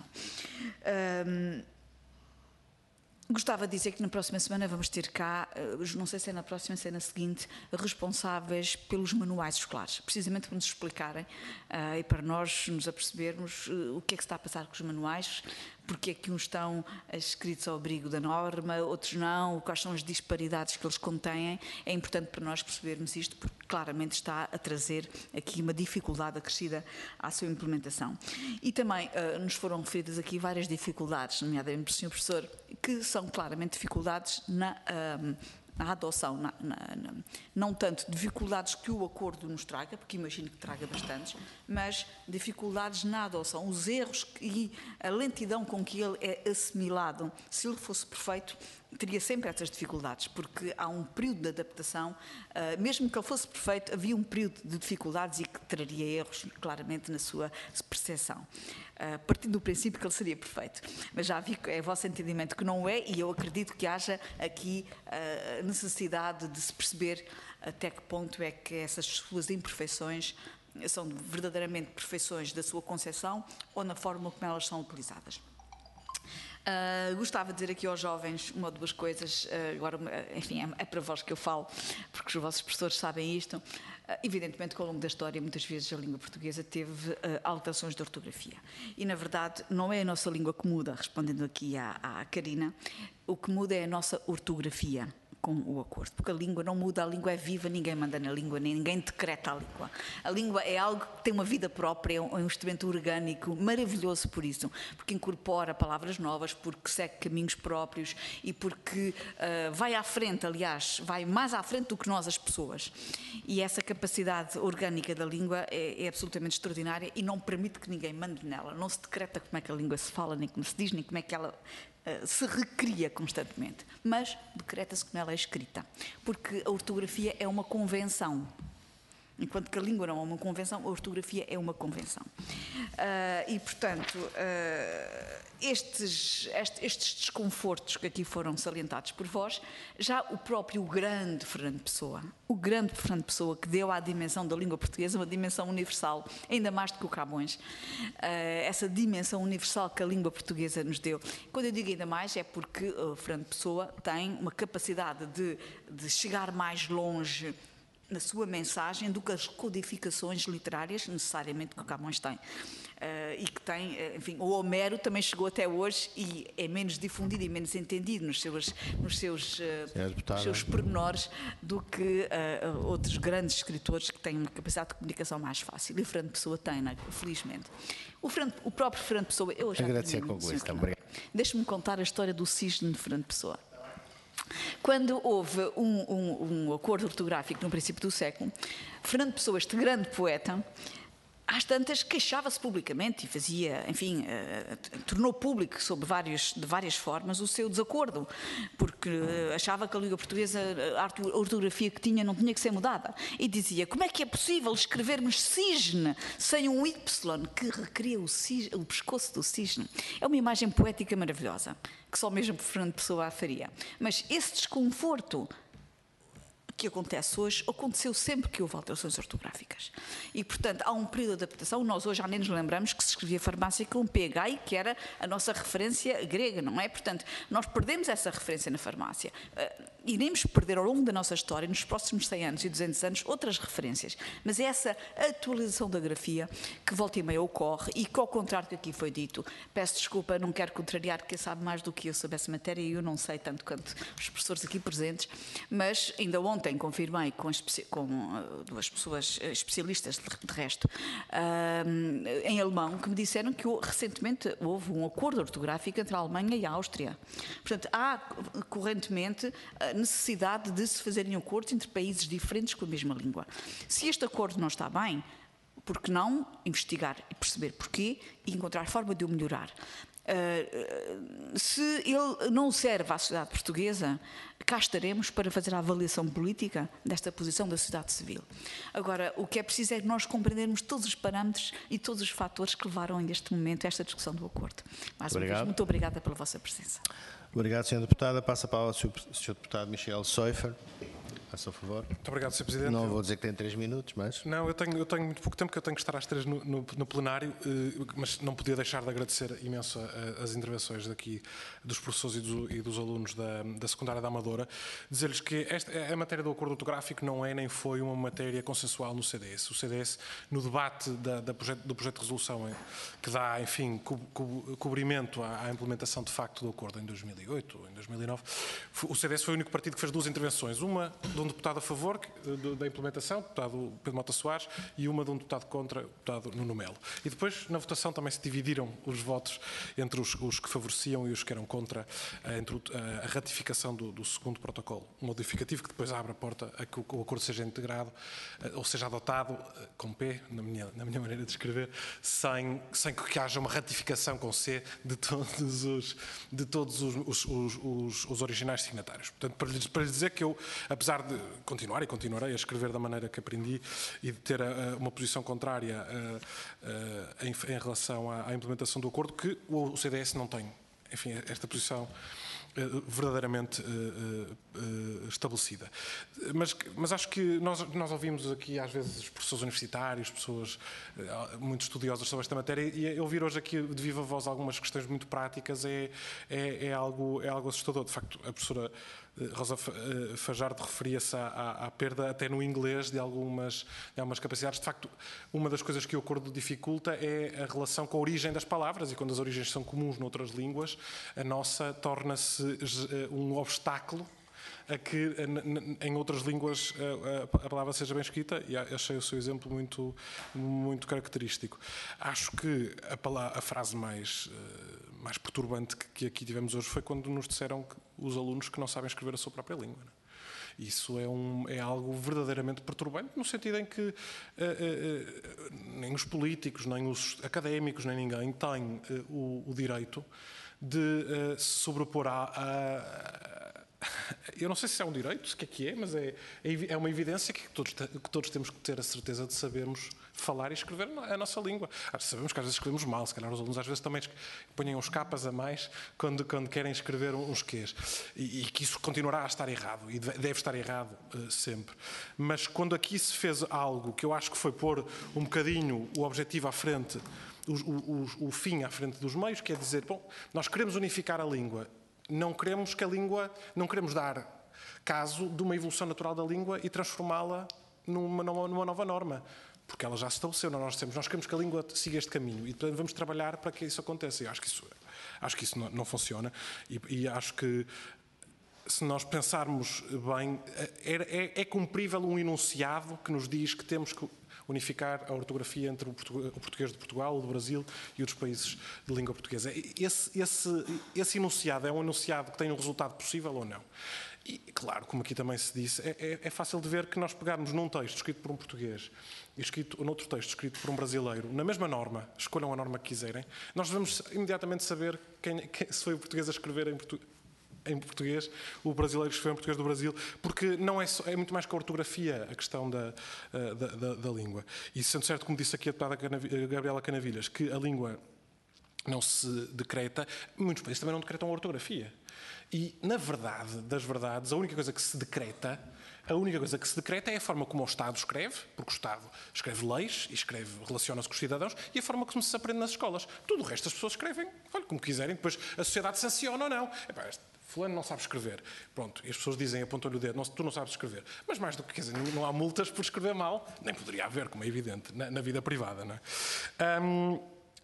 Gostava de dizer que na próxima semana vamos ter cá, não sei se é na próxima, se é na seguinte, responsáveis pelos manuais escolares, precisamente para nos explicarem e para nós nos apercebermos o que é que se está a passar com os manuais, porque é que uns estão escritos ao abrigo da norma, outros não, quais são as disparidades que eles contêm. É importante para nós percebermos isto, porque claramente está a trazer aqui uma dificuldade acrescida à sua implementação. E também nos foram referidas aqui várias dificuldades, nomeadamente pelo Sr. Professor, que são claramente dificuldades na adoção, não tanto dificuldades que o acordo nos traga, porque imagino que traga bastantes, mas dificuldades na adoção, os erros e a lentidão com que ele é assimilado. Se ele fosse perfeito, teria sempre essas dificuldades, porque há um período de adaptação, mesmo que ele fosse perfeito, havia um período de dificuldades e que traria erros claramente na sua percepção. Partindo do princípio que ele seria perfeito. Mas já vi que é o vosso entendimento que não é, e eu acredito que haja aqui a necessidade de se perceber até que ponto é que essas suas imperfeições são verdadeiramente perfeições da sua concepção ou na forma como elas são utilizadas. Gostava de dizer aqui aos jovens uma ou 2 coisas, agora, enfim, é para vós que eu falo, porque os vossos professores sabem isto. Evidentemente que ao longo da história, muitas vezes a língua portuguesa teve alterações de ortografia. E, na verdade, não é a nossa língua que muda, respondendo aqui à Karina, o que muda é a nossa ortografia. com o acordo, porque a língua não muda, a língua é viva, ninguém manda na língua, ninguém decreta a língua. A língua é algo que tem uma vida própria, é um instrumento orgânico, maravilhoso por isso, porque incorpora palavras novas, porque segue caminhos próprios e porque vai à frente, aliás, vai mais à frente do que nós, as pessoas. E essa capacidade orgânica da língua é absolutamente extraordinária e não permite que ninguém mande nela. Não se decreta como é que a língua se fala, nem como se diz, nem como é que ela se recria constantemente, mas decreta-se como ela é escrita, porque a ortografia é uma convenção. Enquanto que a língua não é uma convenção, a ortografia é uma convenção. E, portanto, estes desconfortos que aqui foram salientados por vós, já o próprio grande Fernando Pessoa, que deu à dimensão da língua portuguesa uma dimensão universal, ainda mais do que o Camões, essa dimensão universal que a língua portuguesa nos deu. Quando eu digo ainda mais, é porque o Fernando Pessoa tem uma capacidade de chegar mais longe na sua mensagem do que as codificações literárias necessariamente que o Camões tem. E que tem, enfim, o Homero também chegou até hoje e é menos difundido e menos entendido nos seus pormenores do que outros grandes escritores que têm uma capacidade de comunicação mais fácil. E o Fernando Pessoa tem, felizmente. O próprio Fernando Pessoa... Eu já agradecer a conclusão. Deixe-me contar a história do cisne de Fernando Pessoa. Quando houve um acordo ortográfico no princípio do século, Fernando Pessoa, este grande poeta, às tantas queixava-se publicamente e fazia, enfim, tornou público de várias formas o seu desacordo, porque achava que a língua portuguesa, a ortografia que tinha, não tinha que ser mudada. E dizia, como é que é possível escrevermos cisne sem um Y que recria o pescoço do cisne? É uma imagem poética maravilhosa, que só mesmo Fernando Pessoa a faria. Mas esse desconforto que acontece hoje, aconteceu sempre que houve alterações ortográficas. E, portanto, há um período de adaptação. Nós hoje já nem nos lembramos que se escrevia farmácia com PH, que era a nossa referência grega, não é? Portanto, nós perdemos essa referência na farmácia. Iremos perder ao longo da nossa história, nos próximos 100 anos e 200 anos, outras referências. Mas é essa atualização da grafia que volta e meia ocorre e que, ao contrário do que aqui foi dito, peço desculpa, não quero contrariar quem sabe mais do que eu sobre essa matéria e eu não sei tanto quanto os professores aqui presentes, mas ainda ontem confirmei com duas pessoas especialistas, de resto, em alemão, que me disseram que recentemente houve um acordo ortográfico entre a Alemanha e a Áustria. Portanto, há correntemente a necessidade de se fazerem acordos entre países diferentes com a mesma língua. Se este acordo não está bem, por que não investigar e perceber porquê e encontrar forma de o melhorar? Se ele não serve à sociedade portuguesa, cá estaremos para fazer a avaliação política desta posição da sociedade civil. Agora, o que é preciso é que nós compreendermos todos os parâmetros e todos os fatores que levaram neste momento a esta discussão do acordo. Mais uma vez, muito obrigada pela vossa presença. Obrigado, Sra. Deputada. Passa a palavra ao Sr. Deputado Michel Soifer. Faça o favor. Muito obrigado, Sr. Presidente. Não vou dizer que tem 3 minutos, mas... Não, eu tenho muito pouco tempo, porque eu tenho que estar às 3 no plenário, mas não podia deixar de agradecer imenso as intervenções daqui dos professores e dos alunos da secundária da Amadora. Dizer-lhes que a matéria do acordo ortográfico não é nem foi uma matéria consensual no CDS. O CDS, no debate do projeto de resolução que dá, enfim, cobrimento à implementação de facto do acordo em 2008 ou em 2009, o CDS foi o único partido que fez 2 intervenções. Uma de um deputado a favor da implementação, o deputado Pedro Mota Soares, e uma de um deputado contra, o deputado Nuno Melo. E depois, na votação, também se dividiram os votos entre os que favoreciam e os que eram contra a ratificação do segundo protocolo modificativo, que depois abre a porta a que o acordo seja integrado, ou seja adotado com P, na minha maneira de escrever, sem que haja uma ratificação com C de todos os originais signatários. Portanto, para lhes dizer que eu, apesar de continuar e continuarei a escrever da maneira que aprendi e de ter uma posição contrária em relação à implementação do acordo, que o CDS não tem, enfim, esta posição verdadeiramente estabelecida. Mas acho que nós ouvimos aqui às vezes os professores universitários, pessoas muito estudiosas sobre esta matéria, e ouvir hoje aqui de viva voz algumas questões muito práticas é algo assustador. De facto, a professora Rosa Fajardo referia-se à perda até no inglês de algumas capacidades. De facto, uma das coisas que o acordo dificulta é a relação com a origem das palavras, e quando as origens são comuns noutras línguas, a nossa torna-se um obstáculo a que em outras línguas a palavra seja bem escrita, e achei o seu exemplo muito característico. Acho que a frase mais perturbante que aqui tivemos hoje foi quando nos disseram que os alunos que não sabem escrever a sua própria língua. Não é? Isso é algo verdadeiramente perturbante, no sentido em que nem os políticos, nem os académicos, nem ninguém tem o direito de se sobrepor eu não sei se é um direito, o que é, mas é uma evidência que todos temos que ter a certeza de sabermos falar e escrever a nossa língua. Sabemos que às vezes escrevemos mal, se calhar os alunos às vezes também ponham uns capas a mais quando querem escrever uns quês. E que isso continuará a estar errado, e deve estar errado sempre. Mas quando aqui se fez algo que eu acho que foi pôr um bocadinho o objetivo à frente, o fim à frente dos meios, quer dizer, bom, nós queremos unificar a língua, não queremos dar caso de uma evolução natural da língua e transformá-la numa nova norma, porque ela já se estabeleceu. Nós queremos que a língua siga este caminho e portanto, vamos trabalhar para que isso aconteça. E acho que isso não funciona e acho que se nós pensarmos bem, é cumprível um enunciado que nos diz que temos que unificar a ortografia entre o português de Portugal, o do Brasil e os países de língua portuguesa. Esse enunciado é um enunciado que tem um resultado possível ou não? E, claro, como aqui também se disse, é fácil de ver que nós pegarmos num texto escrito por um português e noutro texto escrito por um brasileiro, na mesma norma, escolham a norma que quiserem, nós devemos imediatamente saber se foi o português a escrever em português, o brasileiro que escreveu em português do Brasil, porque não é muito mais que a ortografia a questão da língua. E sendo certo, como disse aqui a deputada Gabriela Canavilhas, que a língua não se decreta, muitos países também não decretam a ortografia. E, na verdade das verdades, a única coisa que se decreta é a forma como o Estado escreve, porque o Estado escreve leis e relaciona-se com os cidadãos, e a forma como se aprende nas escolas. Tudo o resto as pessoas escrevem, como quiserem, depois a sociedade sanciona ou não. Fulano não sabe escrever. Pronto, e as pessoas dizem, apontam-lhe o dedo, tu não sabes escrever. Mas mais do que, quer dizer, não há multas por escrever mal, nem poderia haver, como é evidente, na vida privada, não é?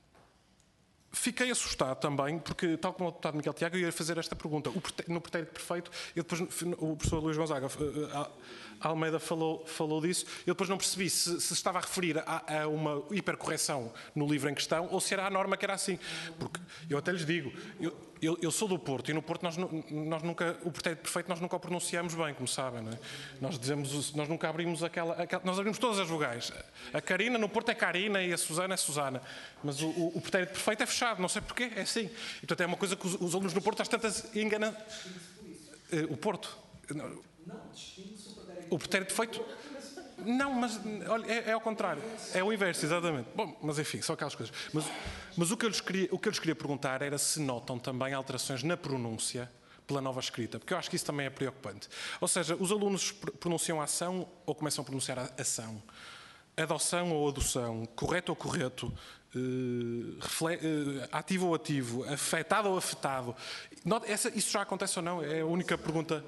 Fiquei assustado também, porque, tal como o deputado Miguel Tiago, eu ia fazer esta pergunta. No pretérito perfeito, e depois o professor Luís Gonzaga Almeida falou disso, eu depois não percebi se estava a referir a uma hipercorreção no livro em questão ou se era a norma que era assim. Porque eu até lhes digo, eu sou do Porto e no Porto nós nunca, o pretérito perfeito nós nunca o pronunciamos bem, como sabem, não é? Nós nunca abrimos nós abrimos todas as vogais. A Carina no Porto é Carina e a Susana é Susana. Mas o pretérito perfeito é fechado, não sei porquê, é assim. E portanto é uma coisa que os alunos no Porto às tantas enganam. O Porto? Não, distingue-se o pretérito perfeito. Não, mas olha, é ao contrário. É o inverso, exatamente. Bom, mas enfim, são aquelas coisas. Mas o que eu lhes queria perguntar era se notam também alterações na pronúncia pela nova escrita, porque eu acho que isso também é preocupante. Ou seja, os alunos pronunciam ação ou começam a pronunciar ação? Adoção ou adoção? Correto ou correto? Ativo ou ativo? Afetado ou afetado? Isso já acontece ou não? É a única pergunta.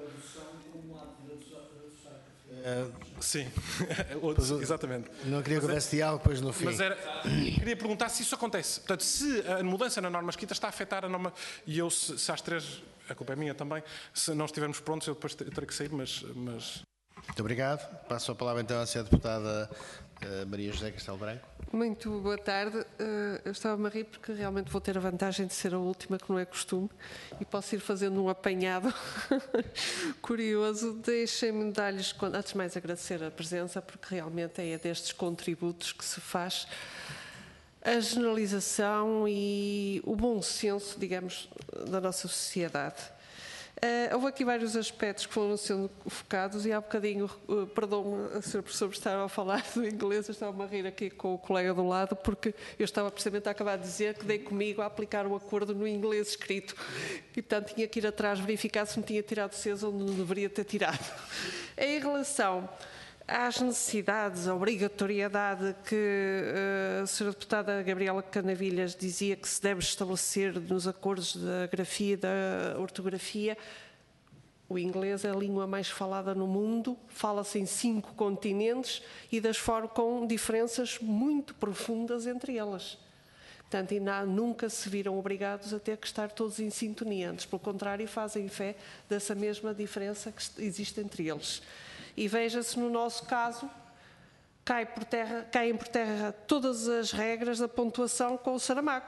Sim, exatamente. Não queria que houvesse diálogo depois no fim. Mas queria perguntar se isso acontece. Portanto, se a mudança na norma escrita está a afetar a norma. E eu, se às 3, a culpa é minha também, se não estivermos prontos, eu depois terei que sair, mas... Muito obrigado. Passo a palavra então à senhora deputada Maria José Castelo Branco. Muito boa tarde. Eu estava-me a rir porque realmente vou ter a vantagem de ser a última, que não é costume, e posso ir fazendo um apanhado curioso. Deixem-me dar-lhes, antes de mais, agradecer a presença, porque realmente é destes contributos que se faz a generalização e o bom senso, digamos, da nossa sociedade. Houve aqui vários aspectos que foram sendo focados e há bocadinho, perdão-me, a Sra. Professora, estava a falar do inglês, eu estava-me a rir aqui com o colega do lado, porque eu estava precisamente a acabar de dizer que dei comigo a aplicar o acordo no inglês escrito e, portanto, tinha que ir atrás verificar se me tinha tirado 6 onde não deveria ter tirado. Em relação às necessidades, a obrigatoriedade que a Sra. Deputada Gabriela Canavilhas dizia que se deve estabelecer nos acordos da grafia e da ortografia, o inglês é a língua mais falada no mundo, fala-se em 5 continentes e com diferenças muito profundas entre elas. Portanto, e nunca se viram obrigados a ter que estar todos em sintonia. Antes, pelo contrário, fazem fé dessa mesma diferença que existe entre eles. E veja-se, no nosso caso, caem por terra todas as regras da pontuação com o Saramago.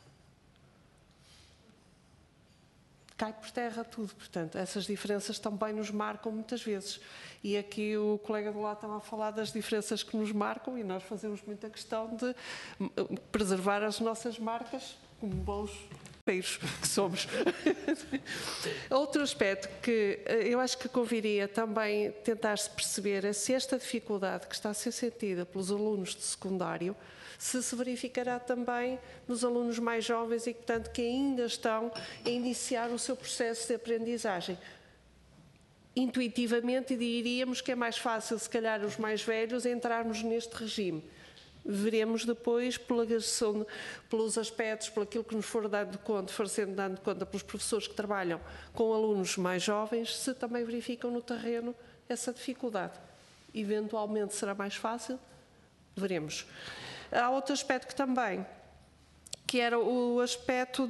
Cai por terra tudo, portanto, essas diferenças também nos marcam muitas vezes. E aqui o colega do lado estava a falar das diferenças que nos marcam e nós fazemos muita questão de preservar as nossas marcas como bons peiros que somos. Outro aspecto que eu acho que conviria também tentar-se perceber é se esta dificuldade que está a ser sentida pelos alunos de secundário se verificará também nos alunos mais jovens e, portanto, que ainda estão a iniciar o seu processo de aprendizagem. Intuitivamente diríamos que é mais fácil, se calhar, os mais velhos entrarmos neste regime. Veremos depois, pelos aspectos, por aquilo que nos for dando conta, dando conta pelos professores que trabalham com alunos mais jovens, se também verificam no terreno essa dificuldade. Eventualmente será mais fácil, veremos. Há outro aspecto que era o aspecto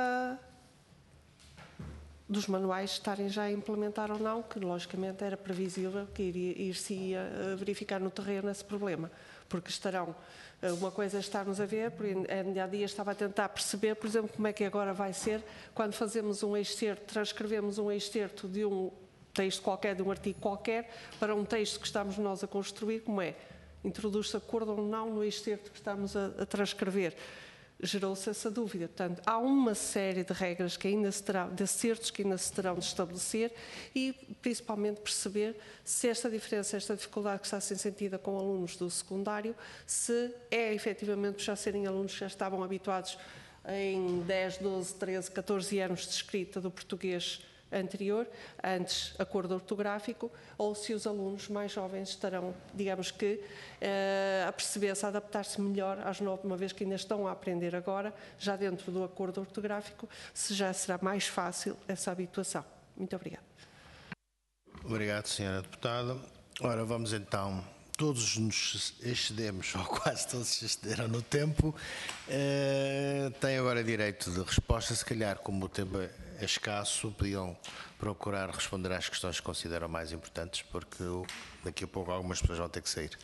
dos manuais estarem já a implementar ou não, que logicamente era previsível que ir-se a verificar no terreno esse problema, porque estarão, uma coisa é estarmos a ver, há dias estava a tentar perceber, por exemplo, como é que agora vai ser quando fazemos um excerto, transcrevemos um excerto de um texto qualquer, de um artigo qualquer, para um texto que estamos nós a construir, como é? Introduz-se acordo ou não no excerto que estamos a transcrever. Gerou-se essa dúvida. Portanto, há uma série de regras que ainda se terão, de acertos que ainda se terão de estabelecer e, principalmente, perceber se esta diferença, esta dificuldade que está a ser sentida com alunos do secundário, se é efetivamente já serem alunos que já estavam habituados em 10, 12, 13, 14 anos de escrita do português anterior, antes acordo ortográfico, ou se os alunos mais jovens estarão, digamos que, a perceber-se, a adaptar-se melhor às novas, uma vez que ainda estão a aprender agora, já dentro do acordo ortográfico, se já será mais fácil essa habituação. Muito obrigada. Obrigado, Sra. Deputada. Ora, vamos então, todos nos excedemos, ou quase todos se excederam no tempo. Tem agora direito de resposta, se calhar, como o tempo é escasso, podiam procurar responder às questões que consideram mais importantes, porque daqui a pouco algumas pessoas vão ter que sair.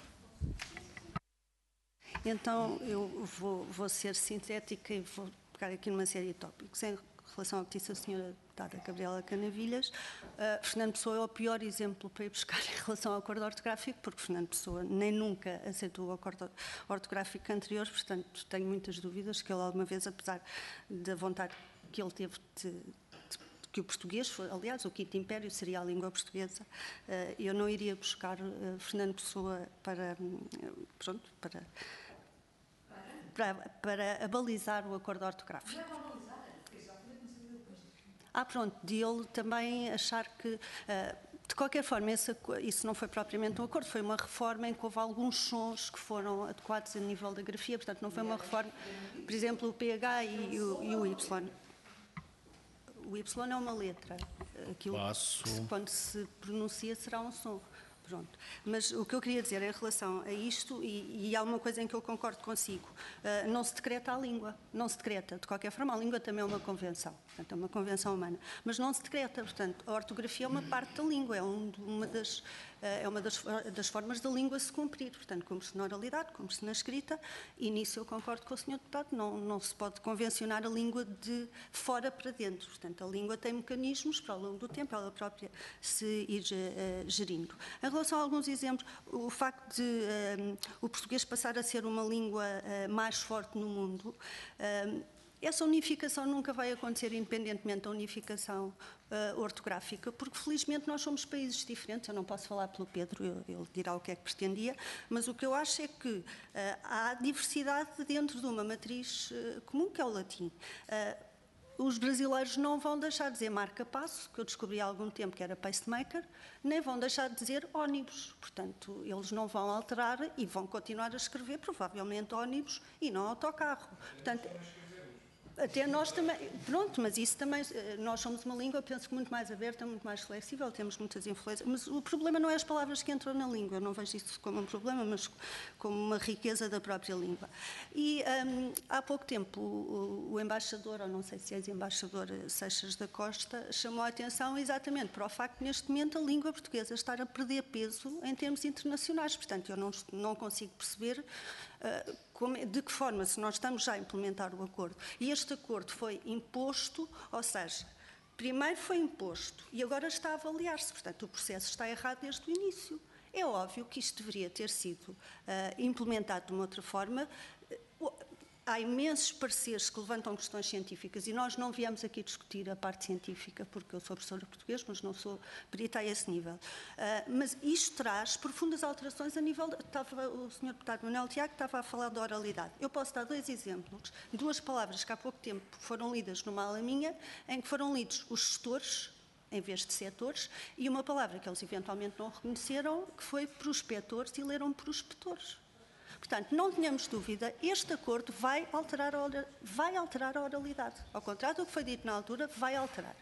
Então, eu vou ser sintética e vou pegar aqui numa série de tópicos. Em relação ao que disse a senhora deputada Gabriela Canavilhas, Fernando Pessoa é o pior exemplo para ir buscar em relação ao acordo ortográfico, porque Fernando Pessoa nem nunca aceitou o acordo ortográfico anterior, portanto, tenho muitas dúvidas que ele alguma vez, apesar da vontade que ele teve que o português, aliás, o Quinto Império seria a língua portuguesa, eu não iria buscar Fernando Pessoa para abalizar o acordo ortográfico. Pronto, de ele também achar que, de qualquer forma, isso não foi propriamente um acordo, foi uma reforma em que houve alguns sons que foram adequados a nível da grafia, portanto, não foi uma reforma, por exemplo, o PH e o Y. O Y é uma letra, aquilo que quando se pronuncia será um som. Pronto. Mas o que eu queria dizer em relação a isto, e há uma coisa em que eu concordo consigo, não se decreta a língua, não se decreta. De qualquer forma, a língua também é uma convenção, portanto, é uma convenção humana, mas não se decreta, portanto, a ortografia é uma parte da língua, é uma das formas da língua se cumprir, portanto, cumpre-se na oralidade, cumpre-se na escrita, e nisso eu concordo com o Sr. Deputado, não se pode convencionar a língua de fora para dentro, portanto, a língua tem mecanismos para ao longo do tempo ela própria se ir gerindo. Em relação a alguns exemplos, o facto de o português passar a ser uma língua mais forte no mundo, essa unificação nunca vai acontecer independentemente da unificação ortográfica, porque felizmente nós somos países diferentes, eu não posso falar pelo Pedro, ele dirá o que é que pretendia, mas o que eu acho é que há diversidade dentro de uma matriz comum, que é o latim. Os brasileiros não vão deixar de dizer marca-passo, que eu descobri há algum tempo que era pacemaker, nem vão deixar de dizer ónibus. Portanto, eles não vão alterar e vão continuar a escrever, provavelmente, ónibus e não autocarro. Portanto, Até nós também, pronto, mas isso também, nós somos uma língua, penso que muito mais aberta, muito mais flexível, temos muitas influências, mas o problema não é as palavras que entram na língua, eu não vejo isso como um problema, mas como uma riqueza da própria língua. E há pouco tempo o embaixador, ou não sei se é embaixador Seixas da Costa, chamou a atenção exatamente para o facto de neste momento a língua portuguesa estar a perder peso em termos internacionais, portanto eu não consigo perceber de que forma, se nós estamos já a implementar o acordo, e este acordo foi imposto, ou seja, primeiro foi imposto e agora está a avaliar-se, portanto o processo está errado desde o início. É óbvio que isto deveria ter sido implementado de uma outra forma. Há imensos pareceres que levantam questões científicas e nós não viemos aqui discutir a parte científica, porque eu sou professora de português, mas não sou perita a esse nível. Mas isto traz profundas alterações a nível... o Sr. Deputado Manuel Tiago estava a falar da oralidade. Eu posso dar 2 exemplos, 2 palavras que há pouco tempo foram lidas numa aula minha, em que foram lidos os gestores, em vez de setores, e uma palavra que eles eventualmente não reconheceram, que foi prospectores, e leram prospectores. Portanto, não tenhamos dúvida, este acordo vai alterar a oralidade. Ao contrário do que foi dito na altura, vai alterar.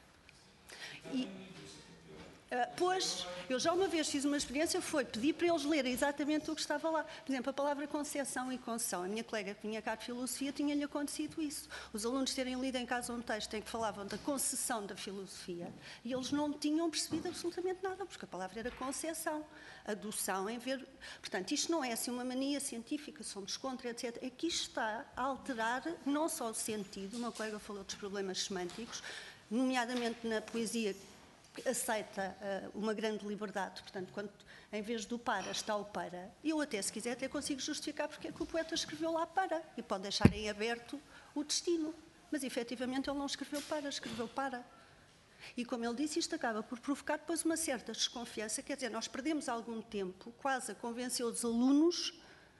Pois, eu já uma vez fiz uma experiência, foi pedir para eles lerem exatamente o que estava lá. Por exemplo, a palavra concepção e concessão. A minha colega que vinha cá de filosofia tinha-lhe acontecido isso. Os alunos terem lido em casa um texto em que falavam da concessão da filosofia e eles não tinham percebido absolutamente nada, porque a palavra era concepção, adoção, em ver... Portanto, isto não é assim uma mania científica, somos contra, etc. É que isto está a alterar não só o sentido, o meu colega falou dos problemas semânticos, nomeadamente na poesia, aceita uma grande liberdade, portanto, quando em vez do para está o para, eu até, se quiser, até consigo justificar porque é que o poeta escreveu lá para, e pode deixar em aberto o destino, mas efetivamente ele não escreveu para, escreveu para. E como ele disse, isto acaba por provocar depois uma certa desconfiança, quer dizer, nós perdemos algum tempo quase a convencer os alunos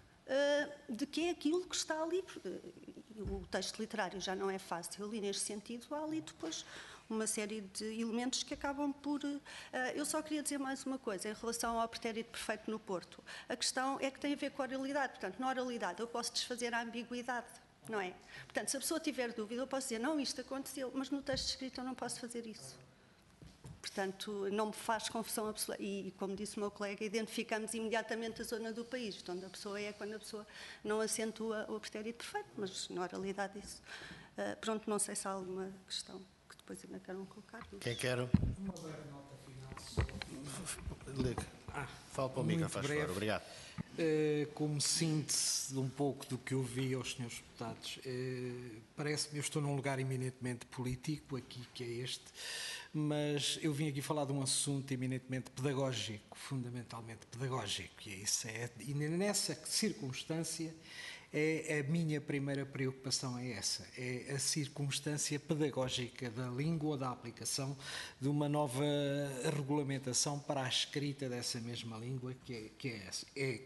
de que é aquilo que está ali. O texto literário já não é fácil, eu li neste sentido, há ali depois uma série de elementos que acabam por... eu só queria dizer mais uma coisa em relação ao pretérito perfeito no Porto. A questão é que tem a ver com a oralidade. Portanto, na oralidade eu posso desfazer a ambiguidade, não é? Portanto, se a pessoa tiver dúvida, eu posso dizer, não, isto aconteceu, mas no texto escrito eu não posso fazer isso. Portanto, não me faz confusão absoluta. E, como disse o meu colega, identificamos imediatamente a zona do país, de onde a pessoa é, quando a pessoa não acentua o pretérito perfeito, mas na oralidade isso. Pronto, não sei se há alguma questão que depois ainda queiram colocar. Quem quer? Uma breve nota final. Fala para o micro, faz favor. Obrigado. Como síntese de um pouco do que eu vi aos senhores deputados, parece-me, eu estou num lugar eminentemente político aqui, que é este, mas eu vim aqui falar de um assunto eminentemente pedagógico, fundamentalmente pedagógico, e nessa circunstância a minha primeira preocupação é essa, é a circunstância pedagógica da língua, da aplicação de uma nova regulamentação para a escrita dessa mesma língua, que é essa.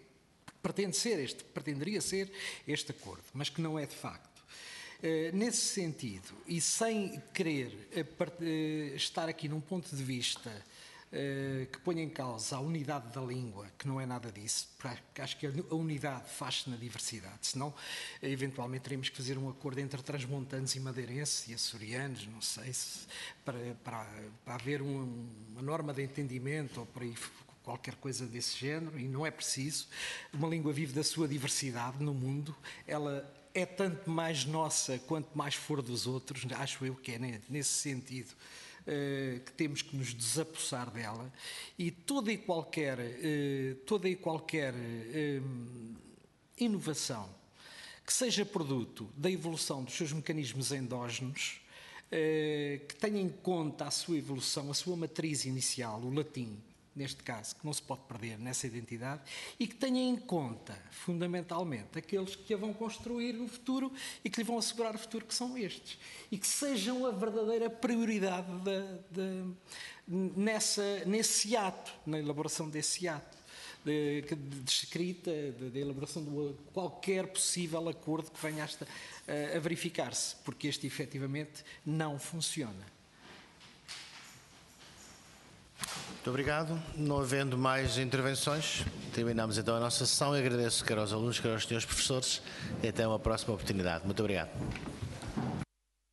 Pretenderia ser este acordo, mas que não é de facto. Nesse sentido, e sem querer estar aqui num ponto de vista que ponha em causa a unidade da língua, que não é nada disso, porque acho que a unidade faz-se na diversidade, senão eventualmente teríamos que fazer um acordo entre transmontanos e madeirenses e açorianos, não sei, para haver uma norma de entendimento ou para qualquer coisa desse género, e não é preciso. Uma língua vive da sua diversidade no mundo, ela é tanto mais nossa quanto mais for dos outros, acho eu que é nesse sentido que temos que nos desapossar dela, e toda e qualquer inovação que seja produto da evolução dos seus mecanismos endógenos, que tenha em conta a sua evolução, a sua matriz inicial, o latim, neste caso, que não se pode perder nessa identidade, e que tenha em conta, fundamentalmente, aqueles que a vão construir no futuro e que lhe vão assegurar o futuro, que são estes. E que sejam a verdadeira prioridade nesse ato, na elaboração desse ato, de escrita, de elaboração de qualquer possível acordo que venha a verificar-se, porque este, efetivamente, não funciona. Muito obrigado. Não havendo mais intervenções, terminamos então a nossa sessão e agradeço quer aos alunos, quer aos senhores professores e até uma próxima oportunidade. Muito obrigado.